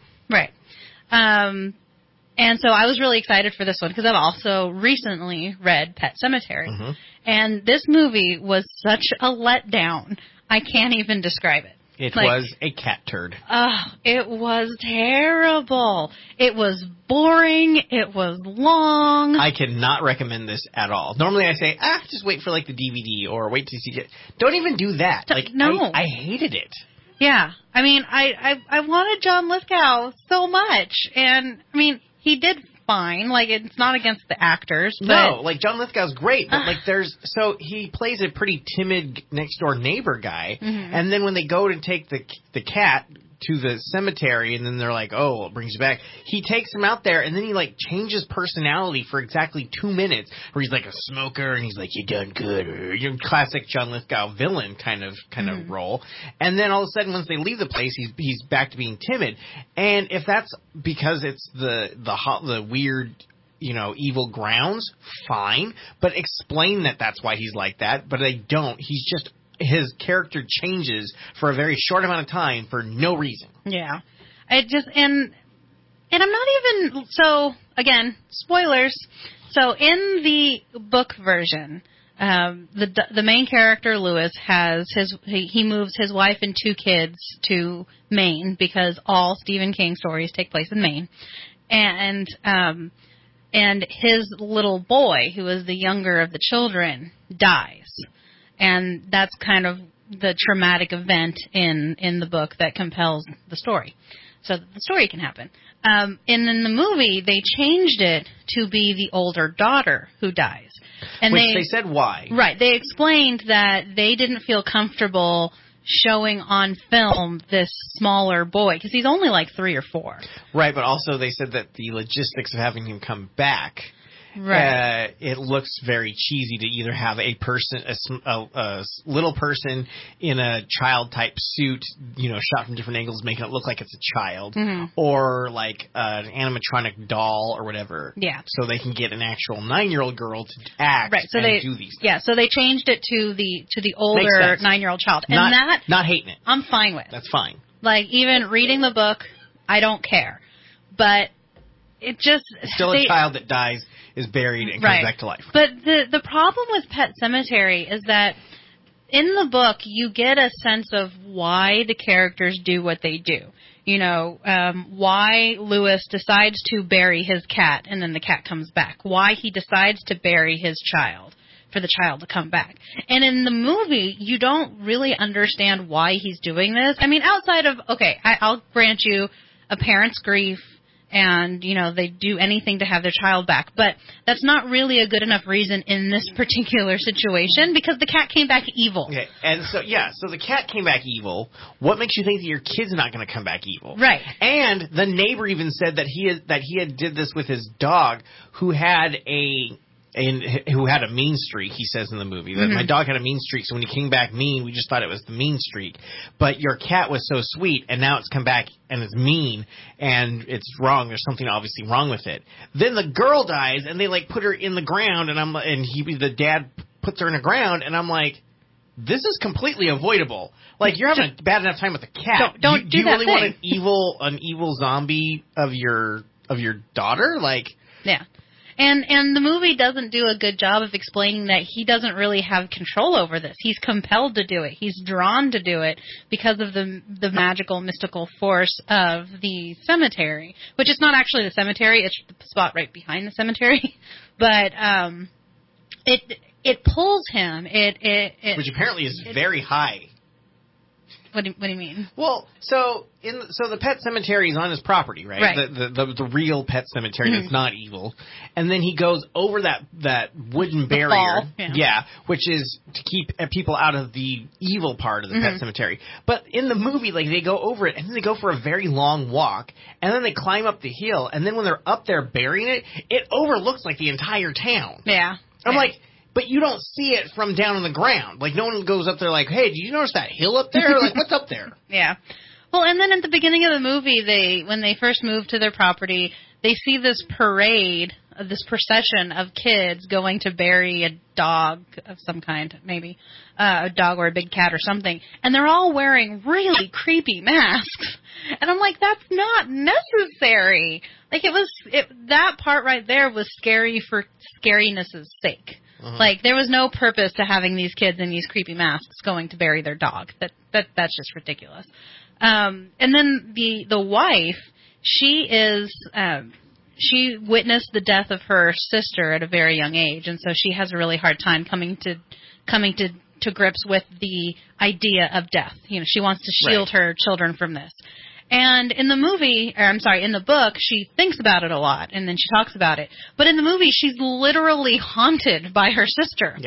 And so I was really excited for this one because I've also recently read Pet Sematary. Mm-hmm. And this movie was such a letdown. I can't even describe it. It was a cat turd. It was terrible. It was boring. It was long. I cannot recommend this at all. Normally I say, just wait for the DVD or wait to see it. Don't even do that. No. I hated it. Yeah. I mean, I wanted John Lithgow so much. And, he did fine. It's not against the actors. But... No, John Lithgow's great, but he plays a pretty timid next door neighbor guy, mm-hmm. and then when they go to take the cat to the cemetery, and then they're like, oh, it brings you back. He takes him out there, and then he, like, changes personality for exactly 2 minutes, where he's like a smoker, and he's like, you done good, or, you know, classic John Lithgow villain kind of role. And then all of a sudden, once they leave the place, he's back to being timid. And if that's because it's the weird, you know, evil grounds, fine, but explain that that's why he's like that, but they don't. He's just, his character changes for a very short amount of time for no reason. Yeah. And I'm not even, so, again, spoilers. So in the book version, the main character, Lewis, he moves his wife and 2 kids to Maine, because all Stephen King stories take place in Maine. And his little boy, who is the younger of the children, dies. And that's kind of the traumatic event in the book that compels the story, so that the story can happen. And in the movie, they changed it to be the older daughter who dies. And they said why. Right. They explained that they didn't feel comfortable showing on film this smaller boy, because he's only like 3 or 4. Right, but also they said that the logistics of having him come back, right, it looks very cheesy to either have a person, a little person in a child type suit, you know, shot from different angles, making it look like it's a child, or like an animatronic doll or whatever. Yeah. So they can get an actual 9-year-old girl to act do these things. Yeah, so they changed it to the older 9-year-old child. And not hating it. I'm fine with. That's fine. Like, even reading the book, I don't care. But it just... Still a child that dies, is buried, and comes back to life. But the problem with Pet Sematary is that in the book, you get a sense of why the characters do what they do. You know, why Lewis decides to bury his cat and then the cat comes back. Why he decides to bury his child for the child to come back. And in the movie, you don't really understand why he's doing this. I mean, outside of, okay, I'll grant you a parent's grief, and, you know, they do anything to have their child back. But that's not really a good enough reason in this particular situation, because the cat came back evil. Okay, and so the cat came back evil. What makes you think that your kid's not going to come back evil? Right. And the neighbor even said that he had did this with his dog, who had a mean streak, he says in the movie. That my dog had a mean streak, so when he came back mean, we just thought it was the mean streak. But your cat was so sweet, and now it's come back and it's mean, and it's wrong. There's something obviously wrong with it. Then the girl dies, and they, like, put her in the ground, and the dad puts her in the ground, and I'm like, this is completely avoidable. Like, you're having a bad enough time with the cat. Don't do you that really thing. want an evil zombie of your daughter? Like, yeah. And the movie doesn't do a good job of explaining that he doesn't really have control over this. He's compelled to do it. He's drawn to do it because of the magical, mystical force of the cemetery, which is not actually the cemetery. It's the spot right behind the cemetery. But it pulls him. Which apparently is very high. What do you mean? Well, so the pet cemetery is on his property, right? Right. The real pet cemetery that's not evil, and then he goes over that wooden barrier, which is to keep people out of the evil part of the pet cemetery. But in the movie, like, they go over it, and then they go for a very long walk, and then they climb up the hill, and then when they're up there burying it, it overlooks like the entire town. Yeah. I'm like, but you don't see it from down on the ground. Like, no one goes up there like, hey, did you notice that hill up there? Like, what's up there? Yeah. Well, and then at the beginning of the movie, when they first move to their property, they see this parade, this procession of kids going to bury a dog of some kind, maybe a dog or a big cat or something, and they're all wearing really creepy masks. And I'm like, that's not necessary. Like, that part right there was scary for scariness' sake. Like, there was no purpose to having these kids in these creepy masks going to bury their dog. That's just ridiculous. And then the wife, she witnessed the death of her sister at a very young age, and so she has a really hard time coming to grips with the idea of death. You know, she wants to shield her children from this. And in the book, she thinks about it a lot, and then she talks about it. But in the movie, she's literally haunted by her sister. Yeah. Like,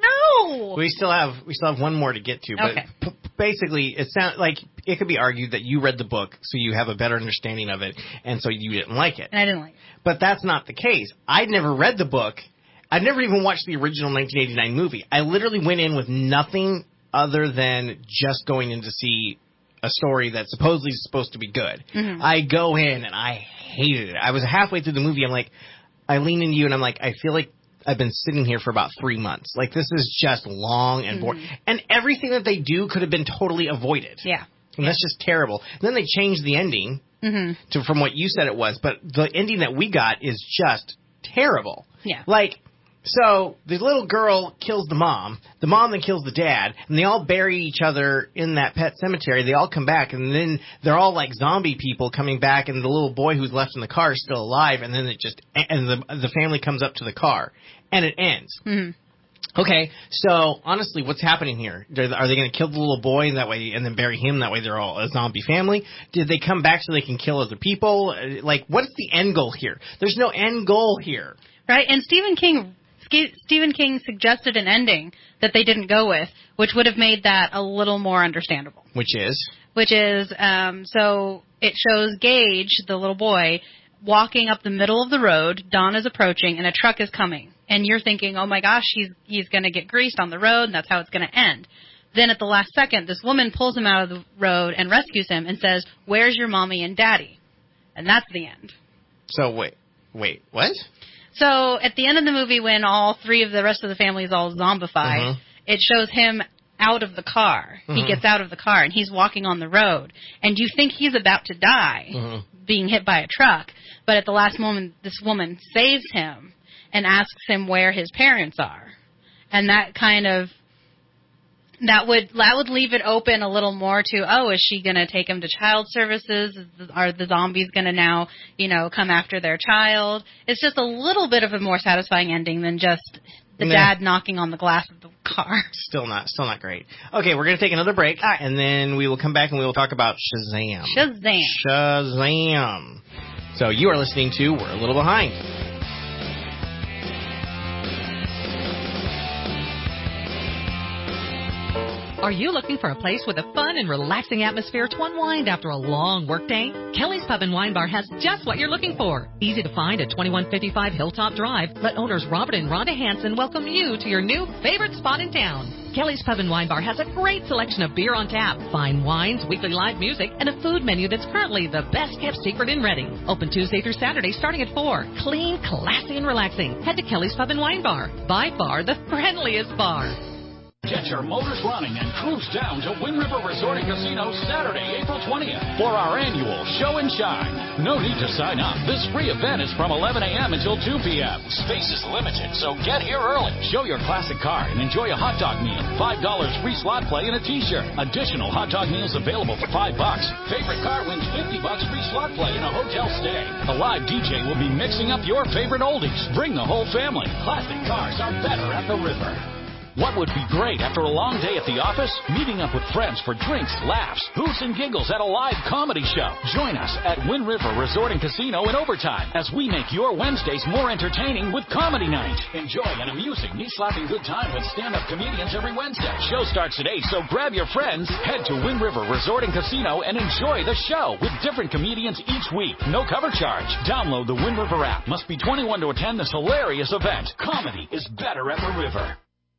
No. We still have one more to get to, but Okay. Basically, it sounds like it could be argued that you read the book, so you have a better understanding of it, and so you didn't like it. And I didn't like it. But that's not the case. I'd never read the book. I'd never even watched the original 1989 movie. I literally went in with nothing other than just going in to see a story that supposedly is supposed to be good. Mm-hmm. I go in and I hated it. I was halfway through the movie. I'm like, I lean into you and I'm like, I feel like I've been sitting here for about 3 months. Like, this is just long and boring. And everything that they do could have been totally avoided. Yeah. And that's just terrible. And then they changed the ending to from what you said it was. But the ending that we got is just terrible. Yeah. Like, so the little girl kills the mom then kills the dad, and they all bury each other in that pet cemetery. They all come back, and then they're all like zombie people coming back, and the little boy who's left in the car is still alive, and then the family comes up to the car, and it ends. Mm-hmm. Okay, so honestly, what's happening here? Are they going to kill the little boy that way and then bury him? That way they're all a zombie family? Did they come back so they can kill other people? Like, what's the end goal here? There's no end goal here. Right, and Stephen King suggested an ending that they didn't go with, which would have made that a little more understandable. Which is, so it shows Gage, the little boy, walking up the middle of the road. Dawn is approaching, and a truck is coming. And you're thinking, oh my gosh, he's going to get greased on the road, and that's how it's going to end. Then at the last second, this woman pulls him out of the road and rescues him and says, "Where's your mommy and daddy?" And that's the end. So wait, what? So at the end of the movie, when all three of the rest of the family is all zombified, it shows him out of the car. He gets out of the car, and he's walking on the road. And you think he's about to die, being hit by a truck. But at the last moment, this woman saves him and asks him where his parents are. And that kind of... That would leave it open a little more to, oh, is she going to take him to child services? Are the zombies going to now, come after their child? It's just a little bit of a more satisfying ending than just the dad knocking on the glass of the car. Still not great. Okay, we're going to take another break, and then we will come back and we will talk about Shazam. Shazam. So you are listening to We're a Little Behind. Are you looking for a place with a fun and relaxing atmosphere to unwind after a long workday? Kelly's Pub and Wine Bar has just what you're looking for. Easy to find at 2155 Hilltop Drive. Let owners Robert and Rhonda Hansen welcome you to your new favorite spot in town. Kelly's Pub and Wine Bar has a great selection of beer on tap, fine wines, weekly live music, and a food menu that's currently the best kept secret in Reading. Open Tuesday through Saturday starting at 4. Clean, classy, and relaxing. Head to Kelly's Pub and Wine Bar. By far the friendliest bar. Get your motors running and cruise down to Wind River Resort and Casino Saturday, April 20th for our annual Show and Shine. No need to sign up. This free event is from 11 a.m. until 2 p.m. Space is limited, so get here early. Show your classic car and enjoy a hot dog meal, $5 free slot play, and a t-shirt. Additional hot dog meals available for $5. Favorite car wins $50 free slot play and a hotel stay. A live DJ will be mixing up your favorite oldies. Bring the whole family. Classic cars are better at the river. What would be great after a long day at the office? Meeting up with friends for drinks, laughs, hoots, and giggles at a live comedy show. Join us at Wind River Resort and Casino in Overtime as we make your Wednesdays more entertaining with Comedy Night. Enjoy an amusing, knee-slapping good time with stand-up comedians every Wednesday. Show starts at 8, so grab your friends, head to Wind River Resort and Casino, and enjoy the show with different comedians each week. No cover charge. Download the Wind River app. Must be 21 to attend this hilarious event. Comedy is better at the river.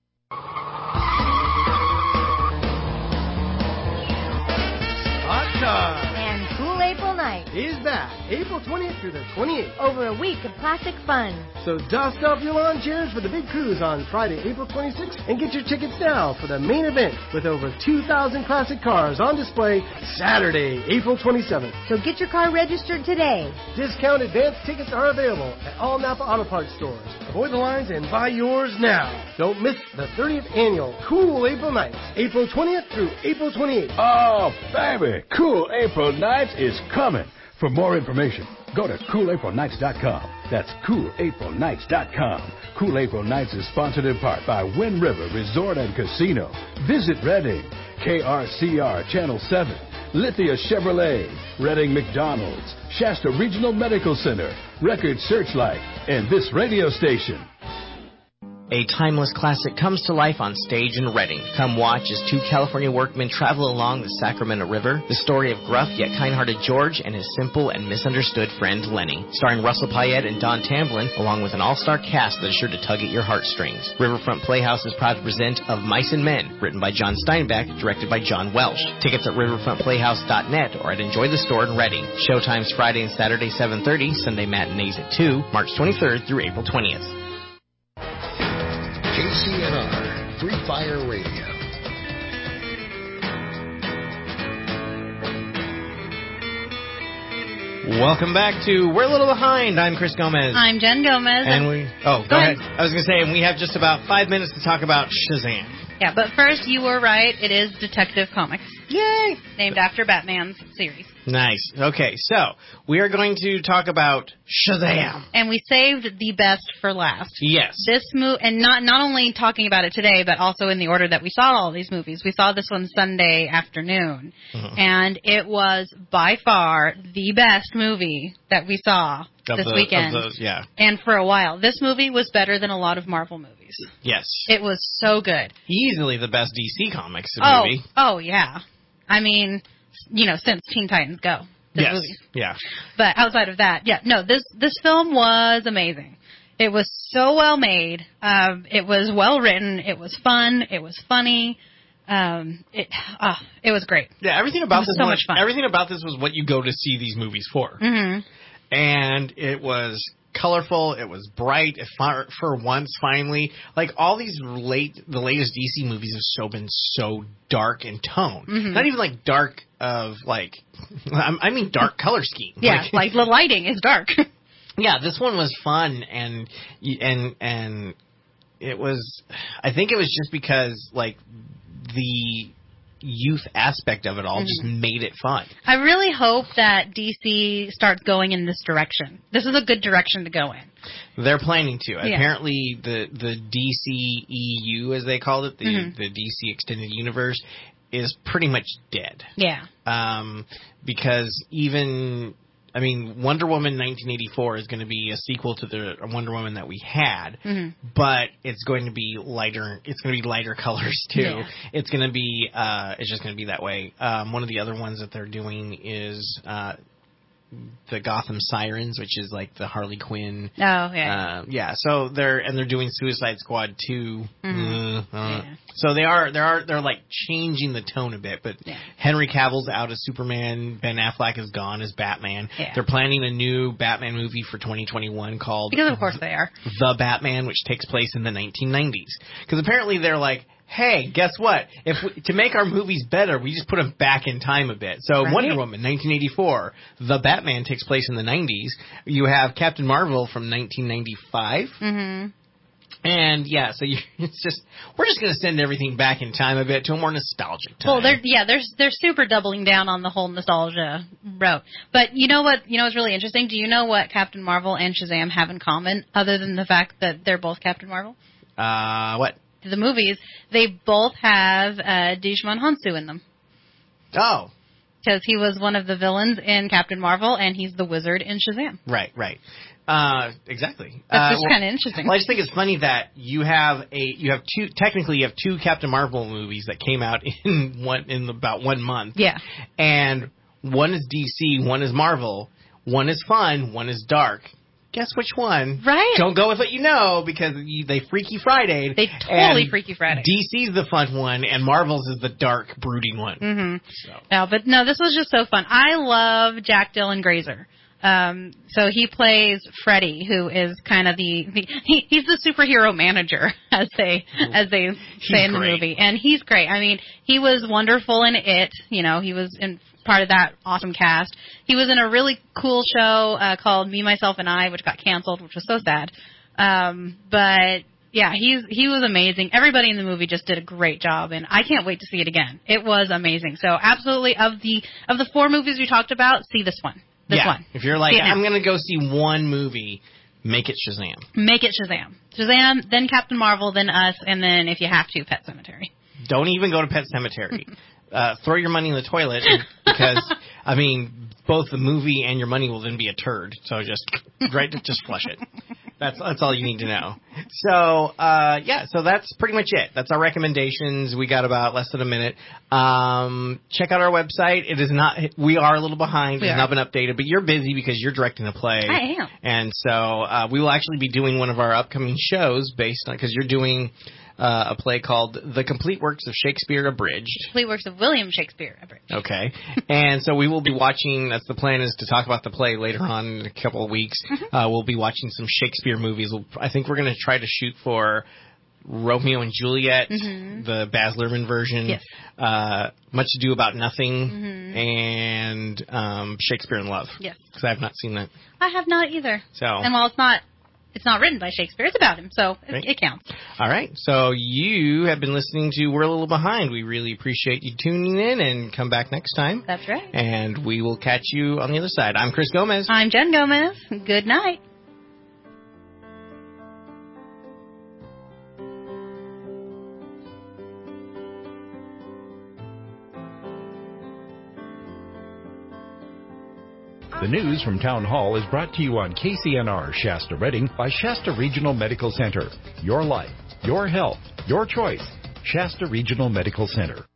Hot Car and Cool April Night is back April 20th through the 28th. Over a week of classic fun. So dust off your lawn chairs for the big cruise on Friday, April 26th, and get your tickets now for the main event with over 2,000 classic cars on display Saturday, April 27th. So get your car registered today. Discount advance tickets are available at all Napa Auto Parts stores. Avoid the lines and buy yours now. Don't miss the 30th annual Cool April Nights, April 20th through April 28th. Oh, baby, Cool April Nights is coming. For more information, go to CoolAprilNights.com. That's CoolAprilNights.com. Cool April Nights is sponsored in part by Wind River Resort and Casino. Visit Reading, KRCR Channel 7, Lithia Chevrolet, Reading McDonald's, Shasta Regional Medical Center, Record Searchlight, and this radio station. A timeless classic comes to life on stage in Reading. Come watch as two California workmen travel along the Sacramento River. The story of gruff yet kind-hearted George and his simple and misunderstood friend Lenny. Starring Russell Payette and Don Tamblyn, along with an all-star cast that is sure to tug at your heartstrings. Riverfront Playhouse is proud to present Of Mice and Men, written by John Steinbeck, directed by John Welsh. Tickets at riverfrontplayhouse.net or at Enjoy the Store in Reading. Showtimes Friday and Saturday 7:30, Sunday matinees at 2, March 23rd through April 20th. KCNR, Free Fire Radio. Welcome back to We're a Little Behind. I'm Chris Gomez. I'm Jen Gomez. And we... Oh, go ahead. I was going to say, and we have just about 5 minutes to talk about Shazam. Yeah, but first, you were right. It is Detective Comics. Yay! Named after Batman's series. Nice. Okay, so we are going to talk about Shazam. And we saved the best for last. Yes. This movie, and not only talking about it today, but also in the order that we saw all these movies. We saw this one Sunday afternoon, and it was by far the best movie that we saw this weekend. Yeah. And for a while. This movie was better than a lot of Marvel movies. Yes. It was so good. Easily the best DC Comics movie. Oh, yeah. I mean, since Teen Titans Go. Yes. Movie. Yeah. But outside of that, this film was amazing. It was so well made. It was well written. It was fun. It was funny. It was great. Yeah, everything about this was so much fun. Everything about this was what you go to see these movies for. Mm-hmm. And it was colorful. It was bright. For once, finally, like all these the latest DC movies have been so dark in tone. Mm-hmm. Not even like dark of like, I mean dark color scheme. Yeah, like the lighting is dark. Yeah, this one was fun and it was. I think it was just because like the youth aspect of it all just made it fun. I really hope that DC starts going in this direction. This is a good direction to go in. They're planning to. Yeah. Apparently, the DCEU, as they called it, the DC Extended Universe, is pretty much dead. Yeah. Because Wonder Woman 1984 is going to be a sequel to the Wonder Woman that we had, but it's going to be lighter. It's going to be lighter colors too. Yeah. It's going to be. It's just going to be that way. One of the other ones that they're doing is the Gotham Sirens, which is like the Harley Quinn. Oh yeah. Yeah. So they're doing Suicide Squad 2. So they're like changing the tone a bit, but Henry Cavill's out as Superman, Ben Affleck is gone as Batman. Yeah. They're planning a new Batman movie for 2021 called Because of course they are. The Batman, which takes place in the 1990s. Because apparently they're like, hey, guess what? To make our movies better, we just put them back in time a bit. So Wonder Woman, 1984. The Batman takes place in the 90s. You have Captain Marvel from 1995. Mm-hmm. And yeah, so we're just going to send everything back in time a bit to a more nostalgic time. Well, they're super doubling down on the whole nostalgia route. But you know what? You know what's really interesting? Do you know what Captain Marvel and Shazam have in common, other than the fact that they're both Captain Marvel? What? The movies, they both have Digimon Hansu in them. Oh. Because he was one of the villains in Captain Marvel, and he's the wizard in Shazam. Right. Exactly. That's just kind of interesting. Well, I just think it's funny that you have two Captain Marvel movies that came out in about 1 month. Yeah. And one is DC, one is Marvel, one is fun, one is dark. Guess which one? Right. Don't go with what you know, because they Freaky Friday. They totally Freaky Friday. DC's the fun one, and Marvel's is the dark, brooding one. Mm-hmm. No, this was just so fun. I love Jack Dylan Grazer. So he plays Freddy, who is kind of he's the superhero manager, as they say in the movie, and he's great. I mean, he was wonderful in It. He was in part of that awesome cast. He was in a really cool show called Me, Myself, and I, which got canceled, which was so sad. But yeah, he was amazing. Everybody in the movie just did a great job, and I can't wait to see it again. It was amazing. So absolutely, of the 4 movies we talked about, see this one. If you're like, I'm going to go see one movie, make it Shazam. Make it Shazam. Shazam, then Captain Marvel, then Us, and then if you have to, Pet Sematary. Don't even go to Pet Sematary. Throw your money in the toilet because, both the movie and your money will then be a turd. So just flush it. That's all you need to know. So that's pretty much it. That's our recommendations. We got about less than a minute. Check out our website. We are a little behind. It's not been updated, but you're busy because you're directing a play. I am. And so we will actually be doing one of our upcoming shows based on, because you're doing a play called The Complete Works of Shakespeare Abridged. Complete Works of William Shakespeare Abridged. Okay. And so we will be watching, that's the plan, is to talk about the play later on in a couple of weeks. We'll be watching some Shakespeare movies. I think we're going to try to shoot for Romeo and Juliet, the Baz Luhrmann version, Much Ado About Nothing, and Shakespeare in Love. Yes. Because I have not seen that. I have not either. So. And while it's not written by Shakespeare, it's about him, so it counts. All right. So you have been listening to We're a Little Behind. We really appreciate you tuning in, and come back next time. That's right. And we will catch you on the other side. I'm Chris Gomez. I'm Jen Gomez. Good night. The news from Town Hall is brought to you on KCNR Shasta Redding by Shasta Regional Medical Center. Your life, your health, your choice. Shasta Regional Medical Center.